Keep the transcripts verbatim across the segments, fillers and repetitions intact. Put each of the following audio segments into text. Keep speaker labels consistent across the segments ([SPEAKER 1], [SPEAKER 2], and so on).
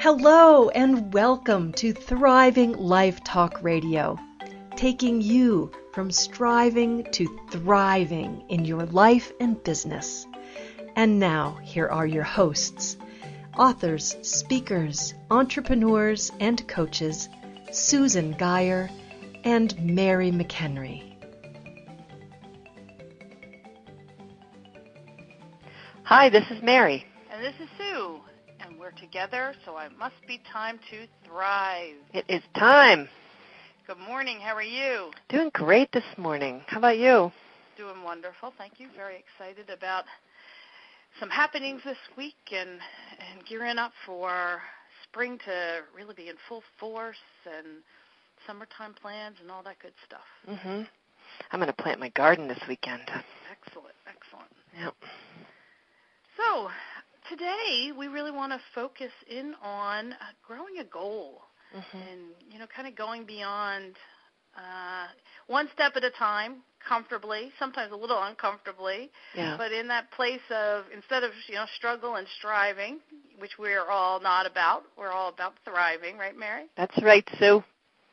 [SPEAKER 1] Hello and welcome to Thriving Life Talk Radio, taking you from striving to thriving in your life and business. And now, here are your hosts, authors, speakers, entrepreneurs, and coaches, Susan Geyer and Mary McHenry.
[SPEAKER 2] Hi, this is Mary.
[SPEAKER 3] And this is Sue. And we're together, so it must be time to thrive.
[SPEAKER 2] It is time.
[SPEAKER 3] Good morning. How are you?
[SPEAKER 2] Doing great this morning. How about you?
[SPEAKER 3] Doing wonderful. Thank you. Very excited about some happenings this week and, and gearing up for spring to really be in full force and summertime plans and all that good stuff.
[SPEAKER 2] Mm-hmm. I'm going to plant my garden this weekend.
[SPEAKER 3] Excellent. Excellent.
[SPEAKER 2] Yep.
[SPEAKER 3] So today we really want to focus in on uh, growing a goal mm-hmm. and, you know, kind of going beyond uh, one step at a time, comfortably, sometimes a little uncomfortably,
[SPEAKER 2] yeah.
[SPEAKER 3] but in that place of instead of, you know, struggle and striving, which we're all not about, we're all about thriving, right, Mary?
[SPEAKER 2] That's right, Sue.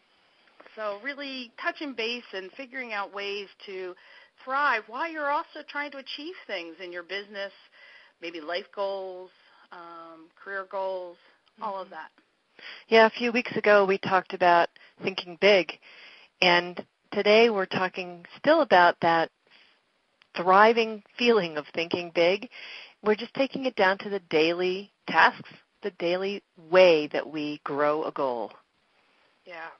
[SPEAKER 3] So really touching base and figuring out ways to thrive while you're also trying to achieve things in your business, maybe life goals, um, career goals, all of that.
[SPEAKER 2] Yeah, a few weeks ago we talked about thinking big, and today we're talking still about that thriving feeling of thinking big. We're just taking it down to the daily tasks, the daily way that we grow a goal.
[SPEAKER 3] Yeah.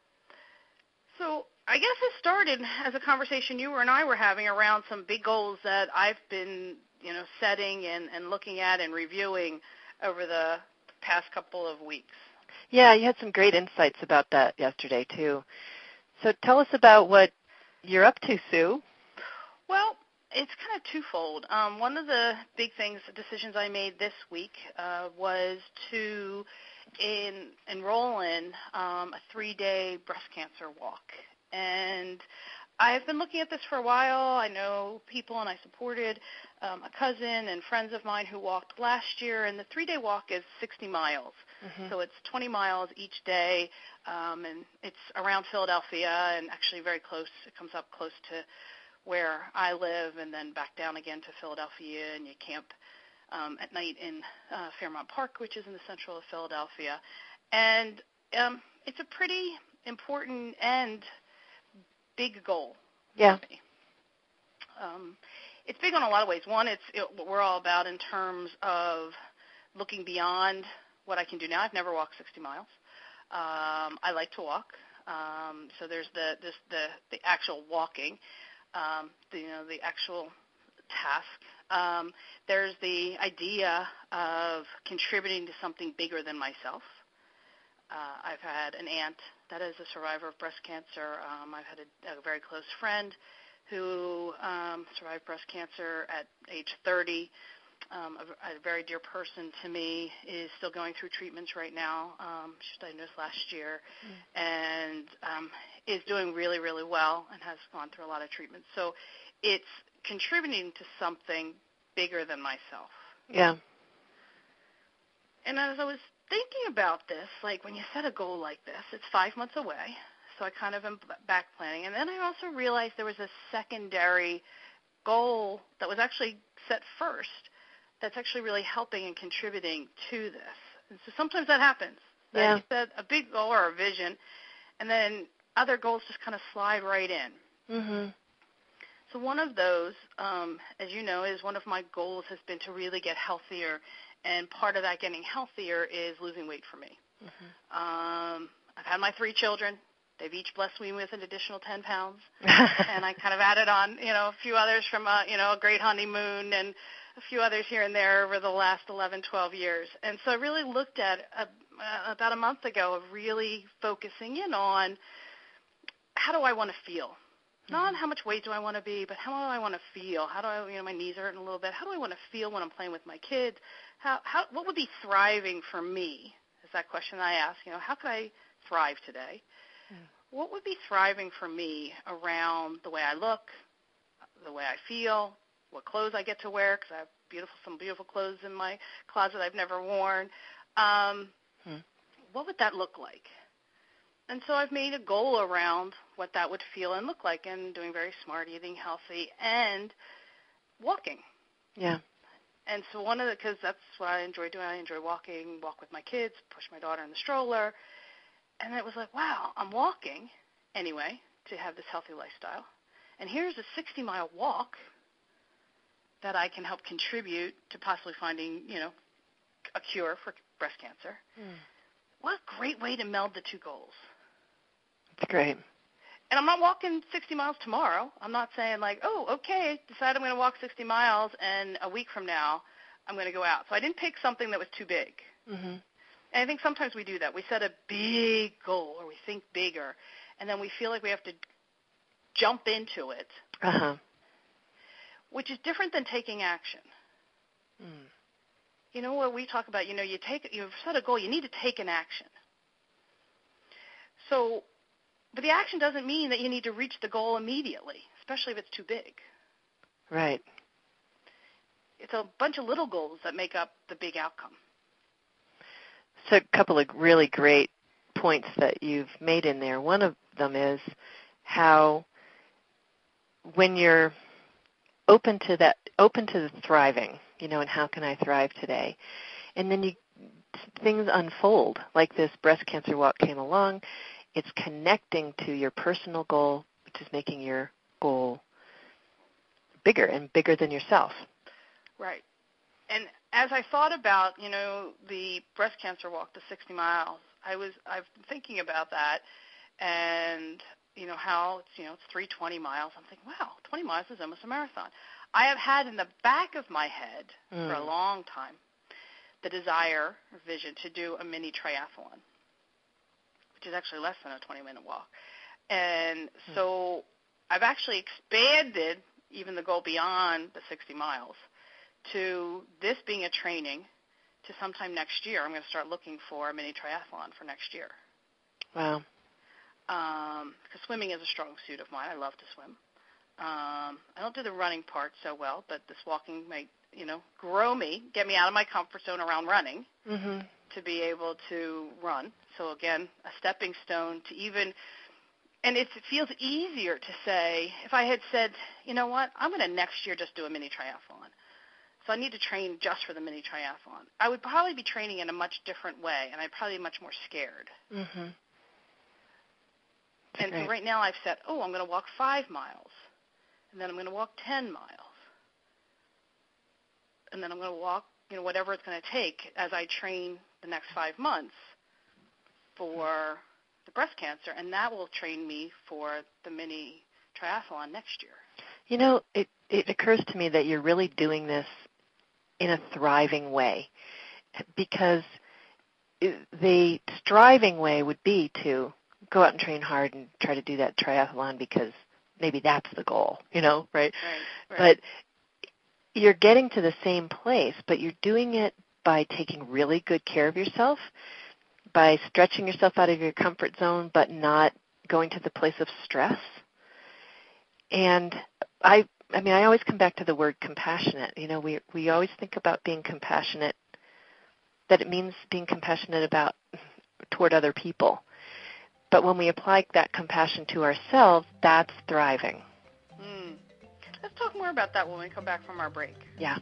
[SPEAKER 3] So I guess it started as a conversation you and I were having around some big goals that I've been you know, setting and, and looking at and reviewing over the past couple of weeks.
[SPEAKER 2] Yeah, you had some great insights about that yesterday, too. So tell us about what you're up to, Sue.
[SPEAKER 3] Well, it's kind of twofold. Um, one of the big things, the decisions I made this week uh, was to in, enroll in um, a three-day breast cancer walk. And I've been looking at this for a while. I know people, and I supported um, a cousin and friends of mine who walked last year, and the three-day walk is sixty miles. Mm-hmm. So it's twenty miles each day, um, and it's around Philadelphia and actually very close. It comes up close to where I live and then back down again to Philadelphia, and you camp um, at night in uh, Fairmount Park, which is in the central of Philadelphia. And um, it's a pretty important and big goal.
[SPEAKER 2] Yeah.
[SPEAKER 3] Um, it's big on a lot of ways. One, it's it, what we're all about in terms of looking beyond what I can do now. I've never walked sixty miles. Um, I like to walk. Um, so there's the this, the the actual walking, um, the, you know, the actual task. Um, there's the idea of contributing to something bigger than myself. Uh, I've had an aunt that is a survivor of breast cancer. Um, I've had a, a very close friend who um, survived breast cancer at age thirty. Um, a, a very dear person to me is still going through treatments right now. Um, she was diagnosed last year mm. and um, is doing really, really well and has gone through a lot of treatments. So it's contributing to something bigger than myself.
[SPEAKER 2] Yeah.
[SPEAKER 3] And as I was thinking about this, like when you set a goal like this, it's five months away, so I kind of am back planning. And then I also realized there was a secondary goal that was actually set first that's actually really helping and contributing to this. And so sometimes that happens. That
[SPEAKER 2] yeah.
[SPEAKER 3] You set a big goal or a vision, and then other goals just kind of slide right in.
[SPEAKER 2] Mm-hmm.
[SPEAKER 3] So one of those, um, as you know, is one of my goals has been to really get healthier. And part of that getting healthier is losing weight for me. Mm-hmm. Um, I've had my three children. They've each blessed me with an additional ten pounds. And I kind of added on, you know, a few others from, a, you know, a great honeymoon and a few others here and there over the last eleven, twelve years. And so I really looked at uh, uh, about a month ago of really focusing in on how do I want to feel? Mm-hmm. Not how much weight do I want to be, but how do I want to feel? How do I, you know, my knees are hurting a little bit. How do I want to feel when I'm playing with my kids? How, how, what would be thriving for me? Is that question I ask. You know, how could I thrive today? Mm. What would be thriving for me around the way I look, the way I feel, what clothes I get to wear, because I have beautiful, some beautiful clothes in my closet I've never worn. Um, hmm. what would that look like? And so I've made a goal around what that would feel and look like, and doing very smart, eating healthy, and walking.
[SPEAKER 2] Yeah.
[SPEAKER 3] And so one of the, because that's what I enjoy doing. I enjoy walking, walk with my kids, push my daughter in the stroller. And it was like, wow, I'm walking anyway to have this healthy lifestyle. And here's a sixty-mile walk that I can help contribute to possibly finding, you know, a cure for breast cancer. Mm. What a great way to meld the two goals.
[SPEAKER 2] That's great.
[SPEAKER 3] And I'm not walking sixty miles tomorrow. I'm not saying like, oh, okay, decide I'm going to walk sixty miles, and a week from now I'm going to go out. So I didn't pick something that was too big. Mm-hmm. And I think sometimes we do that. We set a big goal, or we think bigger, and then we feel like we have to jump into it, uh-huh. which is different than taking action. Mm. You know what we talk about, you know, you take, you've set a goal, you need to take an action. So, but the action doesn't mean that you need to reach the goal immediately, especially if it's too big.
[SPEAKER 2] Right.
[SPEAKER 3] It's a bunch of little goals that make up the big outcome.
[SPEAKER 2] So a couple of really great points that you've made in there. One of them is how when you're open to that, open to the thriving, you know, and how can I thrive today? And then you, things unfold, like this breast cancer walk came along. It's connecting to your personal goal, which is making your goal bigger and bigger than yourself.
[SPEAKER 3] Right. And as I thought about, you know, the breast cancer walk, the sixty miles, I was, I've been thinking about that, and, you know, how it's, you know, it's three twenty miles. I'm thinking, wow, twenty miles is almost a marathon. I have had in the back of my head mm. for a long time the desire or vision to do a mini triathlon, which is actually less than a twenty-minute walk. And mm. so I've actually expanded even the goal beyond the sixty miles to this being a training to sometime next year. I'm going to start looking for a mini triathlon for next year.
[SPEAKER 2] Wow.
[SPEAKER 3] Um, because swimming is a strong suit of mine. I love to swim. Um, I don't do the running part so well, but this walking might, you know, grow me, get me out of my comfort zone around running mm-hmm. to be able to run. So, again, a stepping stone to even, and it's, it feels easier to say, if I had said, you know what, I'm going to next year just do a mini triathlon. So I need to train just for the mini triathlon. I would probably be training in a much different way, and I'd probably be much more scared. Mm-hmm. And great. So right now I've said, oh, I'm going to walk five miles, and then I'm going to walk ten miles, and then I'm going to walk, you know, whatever it's going to take as I train the next five months for the breast cancer, and that will train me for the mini triathlon next year.
[SPEAKER 2] You know, it, it occurs to me that you're really doing this in a thriving way, because the striving way would be to go out and train hard and try to do that triathlon because maybe that's the goal, you know, right?
[SPEAKER 3] Right, right.
[SPEAKER 2] But you're getting to the same place, but you're doing it by taking really good care of yourself, by stretching yourself out of your comfort zone, but not going to the place of stress. And I I mean, I always come back to the word compassionate. You know, we we always think about being compassionate, that it means being compassionate about toward other people. But when we apply that compassion to ourselves, that's thriving.
[SPEAKER 3] Mm. Let's talk more about that when we come back from our break.
[SPEAKER 2] Yeah.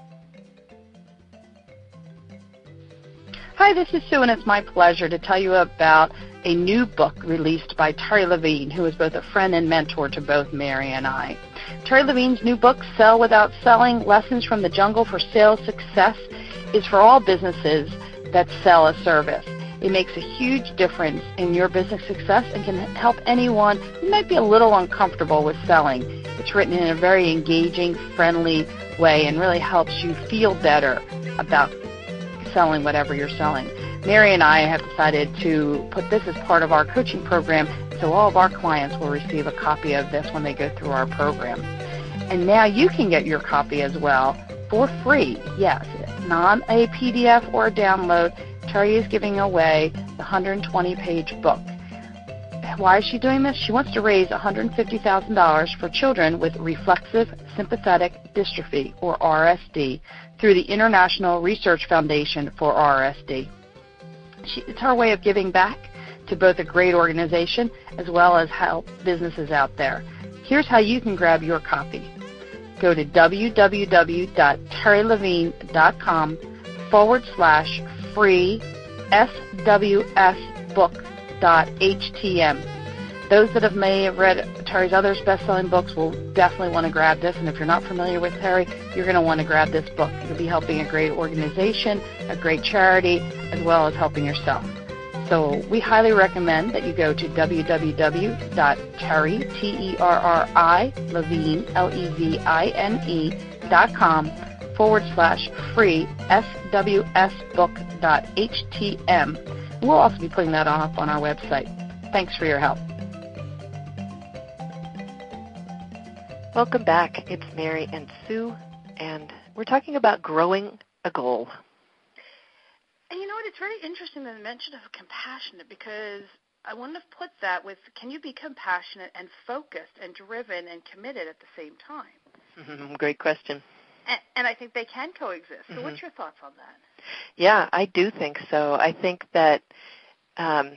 [SPEAKER 4] Hi, this is Sue, and it's my pleasure to tell you about a new book released by Terry Levine, who is both a friend and mentor to both Mary and I. Terry Levine's new book, Sell Without Selling, Lessons from the Jungle for Sales Success, is for all businesses that sell a service. It makes a huge difference in your business success and can help anyone who might be a little uncomfortable with selling. It's written in a very engaging, friendly way and really helps you feel better about selling whatever you're selling. Mary and I have decided to put this as part of our coaching program, so all of our clients will receive a copy of this when they go through our program. And now you can get your copy as well for free. Yes, not a P D F or a download. Terry is giving away the one hundred twenty page book. Why is she doing this? She wants to raise one hundred fifty thousand dollars for children with reflexive sympathetic dystrophy, or R S D, through the International Research Foundation for R S D. She, it's her way of giving back to both a great organization as well as help businesses out there. Here's how you can grab your copy. Go to www.terrylevine.com forward slash free swsbook.htm. Those that have may have read Terry's other best-selling books will definitely want to grab this, and if you're not familiar with Terry, you're going to want to grab this book. You'll be helping a great organization, a great charity, as well as helping yourself. So we highly recommend that you go to www.terry, T E R R I, Levine, L E V I N E, dot com forward slash free swsbook.htm. We'll also be putting that up on our website. Thanks for your help.
[SPEAKER 2] Welcome back. It's Mary and Sue, and we're talking about growing a goal.
[SPEAKER 3] And you know what? It's very interesting the mention of compassionate, because I wouldn't have put that with, can you be compassionate and focused and driven and committed at the same time?
[SPEAKER 2] Mm-hmm. Great question.
[SPEAKER 3] And, and I think they can coexist. So mm-hmm. What's your thoughts on that?
[SPEAKER 2] Yeah, I do think so. I think that um,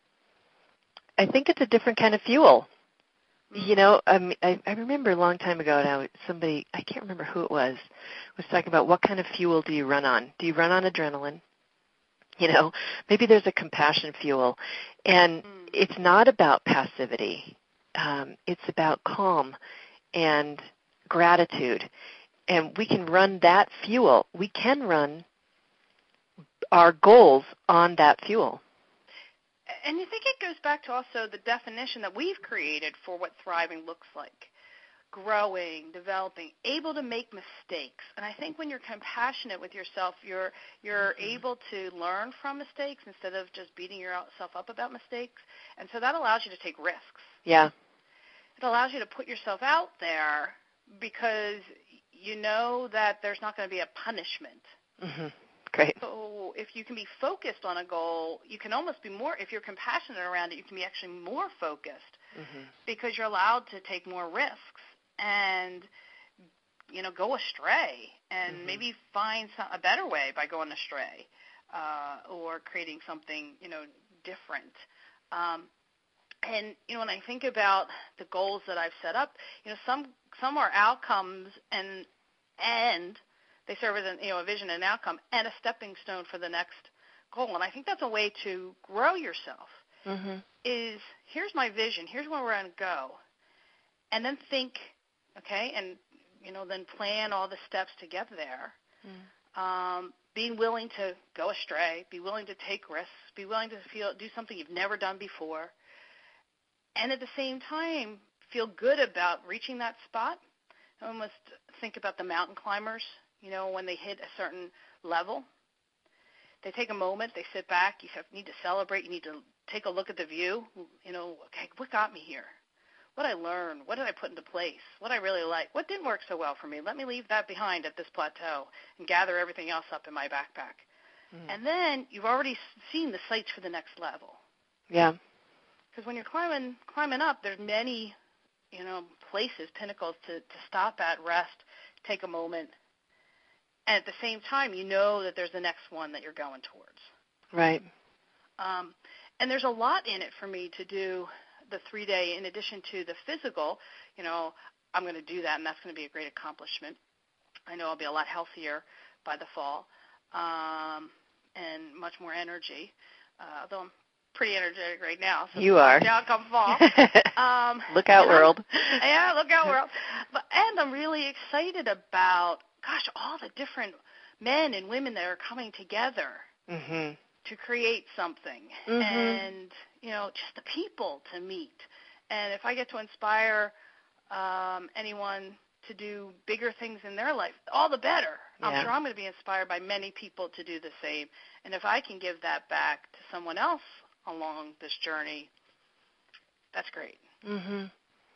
[SPEAKER 2] I think it's a different kind of fuel. You know, um, I, I remember a long time ago now, somebody, I can't remember who it was, was talking about what kind of fuel do you run on? Do you run on adrenaline? You know, maybe there's a compassion fuel. And mm. it's not about passivity. Um, it's about calm and gratitude. And we can run that fuel. We can run our goals on that fuel.
[SPEAKER 3] And you think it goes back to also the definition that we've created for what thriving looks like. Growing, developing, able to make mistakes. And I think when you're compassionate with yourself, you're you're mm-hmm. able to learn from mistakes instead of just beating yourself up about mistakes. And so that allows you to take risks.
[SPEAKER 2] Yeah.
[SPEAKER 3] It allows you to put yourself out there because you know that there's not going to be a punishment.
[SPEAKER 2] Mm-hmm. Great.
[SPEAKER 3] So if you can be focused on a goal, you can almost be more, if you're compassionate around it, you can be actually more focused mm-hmm. because you're allowed to take more risks and, you know, go astray and mm-hmm. maybe find some, a better way by going astray uh, or creating something, you know, different. Um, and, you know, when I think about the goals that I've set up, you know, some some are outcomes and and they serve as an, you know, a vision and outcome and a stepping stone for the next goal. And I think that's a way to grow yourself mm-hmm. is here's my vision, here's where we're going to go, and then think, okay, and, you know, then plan all the steps to get there. Mm. Um, being willing to go astray, be willing to take risks, be willing to feel do something you've never done before, and at the same time feel good about reaching that spot. I almost think about the mountain climbers. You know, when they hit a certain level, they take a moment, they sit back, you have, need to celebrate, you need to take a look at the view, you know, okay, what got me here? What I learned? What did I put into place? What I really like? What didn't work so well for me? Let me leave that behind at this plateau and gather everything else up in my backpack. Mm. And then you've already seen the sights for the next level.
[SPEAKER 2] Yeah.
[SPEAKER 3] Because when you're climbing climbing up, there's many, you know, places, pinnacles to, to stop at, rest, take a moment. And at the same time, you know that there's the next one that you're going towards.
[SPEAKER 2] Right.
[SPEAKER 3] Um, and there's a lot in it for me to do the three-day, in addition to the physical. You know, I'm going to do that, and that's going to be a great accomplishment. I know I'll be a lot healthier by the fall um, and much more energy, uh, although I'm pretty energetic right now. So
[SPEAKER 2] you are.
[SPEAKER 3] Now come fall. um,
[SPEAKER 2] look out, world.
[SPEAKER 3] Yeah, look out, world. But, and I'm really excited about, gosh, all the different men and women that are coming together mm-hmm. to create something. Mm-hmm. And, you know, just the people to meet. And if I get to inspire um, anyone to do bigger things in their life, all the better. Yeah. I'm sure I'm going to be inspired by many people to do the same. And if I can give that back to someone else along this journey, that's great. Mm-hmm.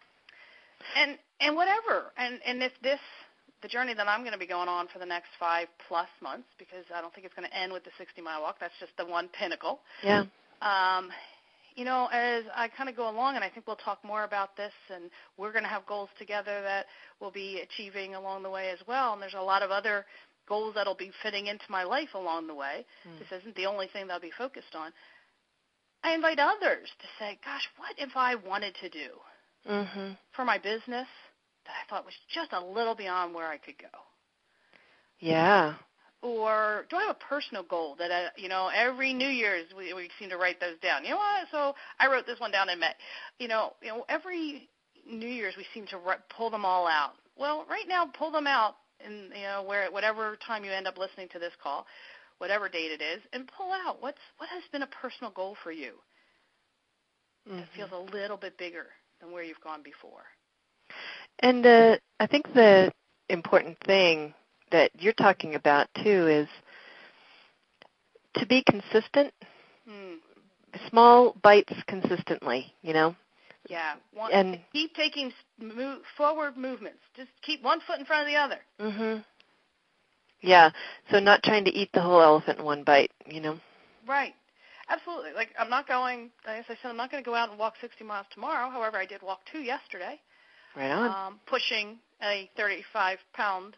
[SPEAKER 3] And and whatever. And, and if this, the journey that I'm going to be going on for the next five plus months, because I don't think it's going to end with the sixty-mile walk. That's just the one pinnacle.
[SPEAKER 2] Yeah.
[SPEAKER 3] Um, you know, as I kind of go along, and I think we'll talk more about this, and we're going to have goals together that we'll be achieving along the way as well. And there's a lot of other goals that will be fitting into my life along the way.
[SPEAKER 2] Mm.
[SPEAKER 3] This isn't the only thing that I'll be focused on. I invite others to say, gosh, what if I wanted to do
[SPEAKER 2] Mm-hmm.
[SPEAKER 3] for my business that I thought was just a little beyond where I could go?
[SPEAKER 2] Yeah.
[SPEAKER 3] Or do I have a personal goal that, I, you know, every New Year's we, we seem to write those down. You know what? So I wrote this one down in May. You know, you know, every New Year's we seem to write, pull them all out. Well, right now, pull them out in, you know, where whatever time you end up listening to this call, whatever date it is, and pull out what's what has been a personal goal for you.
[SPEAKER 2] Mm-hmm.
[SPEAKER 3] It feels a little bit bigger than where you've gone before.
[SPEAKER 2] And uh, I think the important thing that you're talking about, too, is to be consistent,
[SPEAKER 3] Hmm.
[SPEAKER 2] small bites consistently, you know?
[SPEAKER 3] Yeah. One,
[SPEAKER 2] And
[SPEAKER 3] keep taking move, forward movements. Just keep one foot in front of the other.
[SPEAKER 2] Mm-hmm. Yeah, so not trying to eat the whole elephant in one bite, you know?
[SPEAKER 3] Right. Absolutely. Like, I'm not going, as I said, I'm not going to go out and walk sixty miles tomorrow. However, I did walk two yesterday.
[SPEAKER 2] Right on.
[SPEAKER 3] Um, pushing a thirty-five pound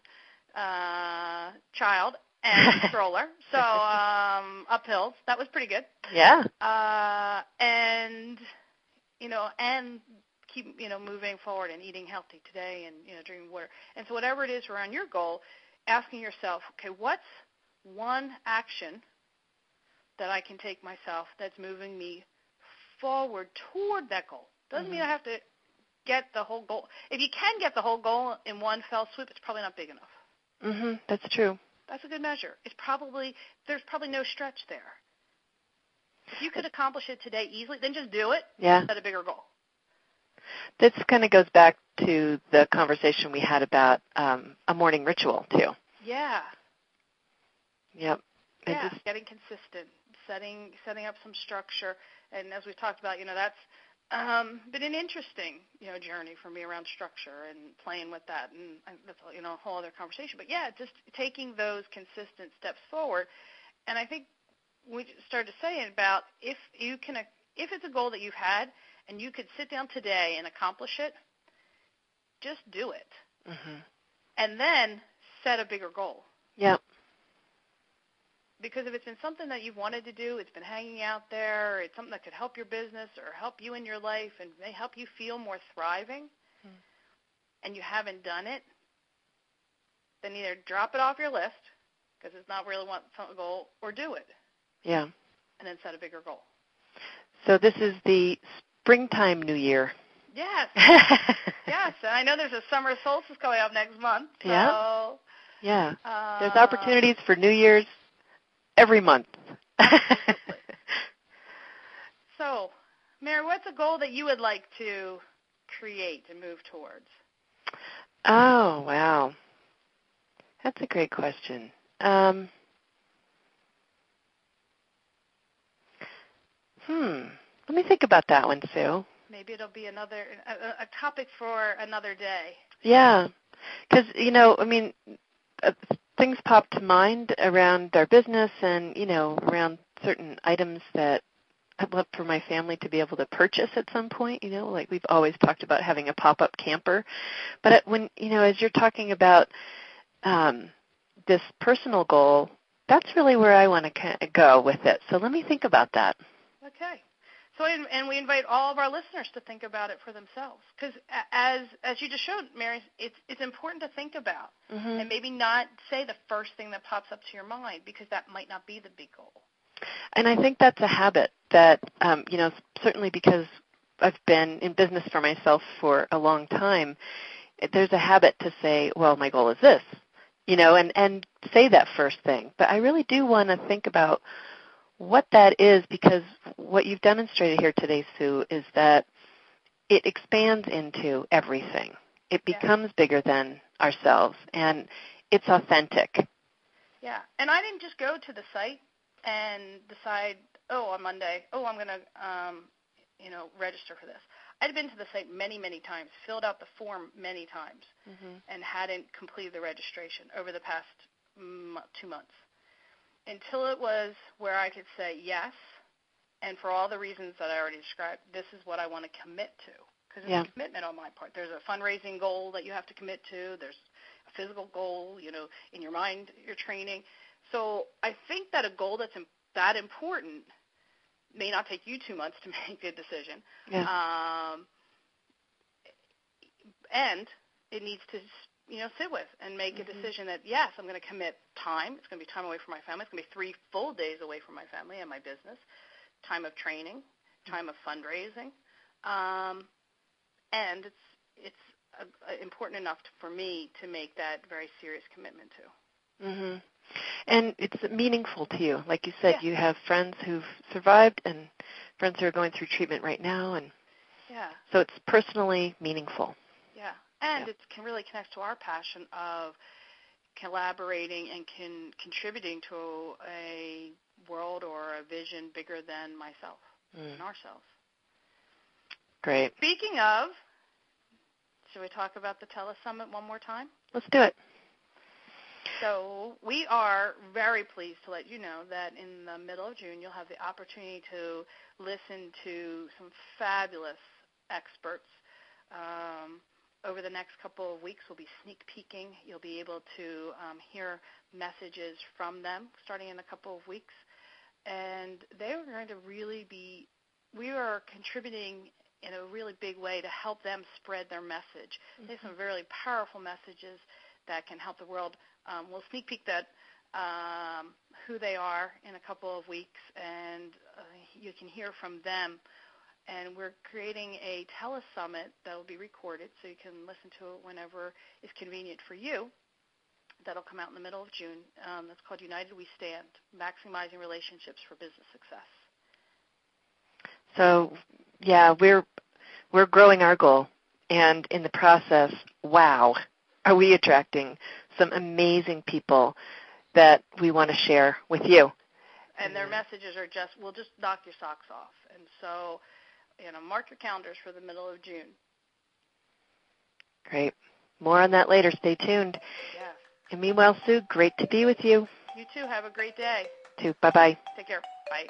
[SPEAKER 3] uh, child and stroller. So um, uphills. That was pretty good.
[SPEAKER 2] Yeah.
[SPEAKER 3] Uh, and, you know, and keep, you know, moving forward and eating healthy today and, you know, drinking water. And so whatever it is around your goal, asking yourself, okay, what's one action that I can take myself that's moving me forward toward that goal? Doesn't
[SPEAKER 2] Mm-hmm.
[SPEAKER 3] mean I have to get the whole goal. If you can get the whole goal in one fell swoop, it's probably not big enough.
[SPEAKER 2] Mm-hmm. That's true.
[SPEAKER 3] That's a good measure. It's probably, there's probably no stretch there. If you could accomplish it today easily, then just do it.
[SPEAKER 2] Yeah.
[SPEAKER 3] Set a bigger goal.
[SPEAKER 2] This kind of goes back to the conversation we had about um, a morning ritual, too.
[SPEAKER 3] Yeah.
[SPEAKER 2] Yep. It
[SPEAKER 3] Yeah,
[SPEAKER 2] just-
[SPEAKER 3] getting consistent, setting setting up some structure. And as we've talked about, you know, that's um, been an interesting, you know, journey for me around structure and playing with that. And, and that's, you know, a whole other conversation. But, yeah, just taking those consistent steps forward. And I think we started to say about if you can, if it's a goal that you've had and you could sit down today and accomplish it, just do it.
[SPEAKER 2] Mm-hmm.
[SPEAKER 3] And then set a bigger goal.
[SPEAKER 2] Yep.
[SPEAKER 3] Because if it's been something that you've wanted to do, it's been hanging out there, it's something that could help your business or help you in your life and may help you feel more thriving,
[SPEAKER 2] Hmm.
[SPEAKER 3] and you haven't done it, then either drop it off your list because it's not really one some goal, or do it
[SPEAKER 2] Yeah.
[SPEAKER 3] and then set a bigger goal.
[SPEAKER 2] So this is the springtime New Year.
[SPEAKER 3] Yes. Yes, and I know there's a summer solstice coming up next month. So,
[SPEAKER 2] Yeah. Yeah.
[SPEAKER 3] uh,
[SPEAKER 2] There's opportunities for New Year's every month.
[SPEAKER 3] So, Mary, what's a goal that you would like to create and move towards?
[SPEAKER 2] Oh, wow. That's a great question. Um, hmm. Let me think about that one, Sue.
[SPEAKER 3] Maybe it'll be another a, a topic for another day.
[SPEAKER 2] Yeah. Because, you know, I mean, uh, things pop to mind around our business and, you know, around certain items that I'd love for my family to be able to purchase at some point, you know, like we've always talked about having a pop-up camper. But when, you know, as you're talking about um, this personal goal, that's really where I want to kind of go with it. So let me think about that.
[SPEAKER 3] Okay. So, and we invite all of our listeners to think about it for themselves, because as as you just showed, Mary, it's it's important to think about,
[SPEAKER 2] Mm-hmm.
[SPEAKER 3] and maybe not say the first thing that pops up to your mind, because that might not be the big goal.
[SPEAKER 2] And I think that's a habit that, um, you know, certainly because I've been in business for myself for a long time, there's a habit to say, well, my goal is this, you know, and, and say that first thing. But I really do want to think about what that is, because what you've demonstrated here today, Sue, is that it expands into everything. It becomes yeah. bigger than ourselves, and it's authentic.
[SPEAKER 3] Yeah, and I didn't just go to the site and decide, oh, on Monday, oh, I'm going to, um, you know, register for this. I'd been to the site many, many times, filled out the form many times, mm-hmm. and hadn't completed the registration over the past m- two months. Until it was where I could say yes, and for all the reasons that I already described, this is what I want to commit to. Because it's yeah. a commitment on my part. There's a fundraising goal that you have to commit to. There's physical goal, you know, in your mind, your training. So I think that a goal that's im- that important may not take you two months to make a decision.
[SPEAKER 2] Yeah.
[SPEAKER 3] Um, and it needs to, you know, sit with and make mm-hmm. a decision that, yes, I'm going to commit time. It's going to be time away from my family. It's going to be three full days away from my family and my business, time of training, time of fundraising. Um, and it's it's uh, important enough to, for me to make that very serious commitment to.
[SPEAKER 2] Mm-hmm. And it's meaningful to you. Like you said,
[SPEAKER 3] yeah.
[SPEAKER 2] you have friends who've survived and friends who are going through treatment right now. And
[SPEAKER 3] yeah.
[SPEAKER 2] so it's personally meaningful.
[SPEAKER 3] Yeah. And
[SPEAKER 2] yeah.
[SPEAKER 3] it can really connect to our passion of collaborating and can, contributing to a world or a vision bigger than myself mm. and ourselves.
[SPEAKER 2] Great.
[SPEAKER 3] Speaking of, should we talk about the Telesummit one more time?
[SPEAKER 2] Let's do it.
[SPEAKER 3] So we are very pleased to let you know that in the middle of June, you'll have the opportunity to listen to some fabulous experts. Um, over the next couple of weeks, we'll be sneak peeking. You'll be able to um, hear messages from them starting in a couple of weeks. And they are going to really be, we are contributing in a really big way to help them spread their message. Mm-hmm. They have some really powerful messages that can help the world. Um, we'll sneak peek that um, who they are in a couple of weeks, and uh, you can hear from them. And we're creating a telesummit that will be recorded, so you can listen to it whenever is convenient for you. That'll come out in the middle of June. Um, that's called United We Stand, Maximizing Relationships for Business Success.
[SPEAKER 2] So, yeah, we're we're growing our goal, and in the process, wow, are we attracting some amazing people that we want to share with you.
[SPEAKER 3] And their messages are just, we'll just knock your socks off. And so, you know, mark your calendars for the middle of June.
[SPEAKER 2] Great. More on that later. Stay tuned.
[SPEAKER 3] Yes.
[SPEAKER 2] And meanwhile, Sue, great to be with you.
[SPEAKER 3] You too. Have a great day.
[SPEAKER 2] Too. Bye-bye.
[SPEAKER 3] Take care. Bye.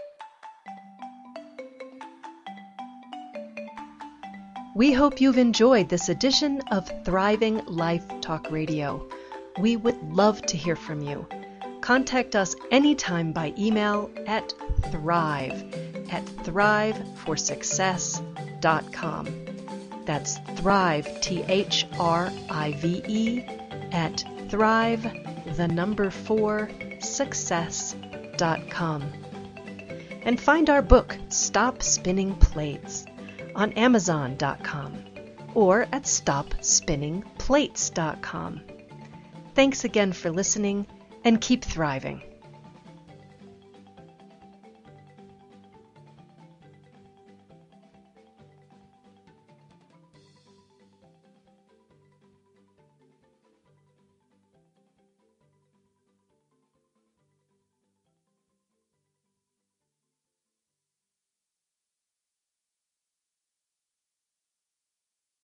[SPEAKER 1] We hope you've enjoyed this edition of Thriving Life Talk Radio. We would love to hear from you. Contact us anytime by email at thrive at thrive for success dot com. That's thrive, T H R I V E, at thrive, the number four, success dot com. And find our book, Stop Spinning Plates, on amazon dot com or at stop spinning plates dot com. Thanks again for listening, and keep thriving.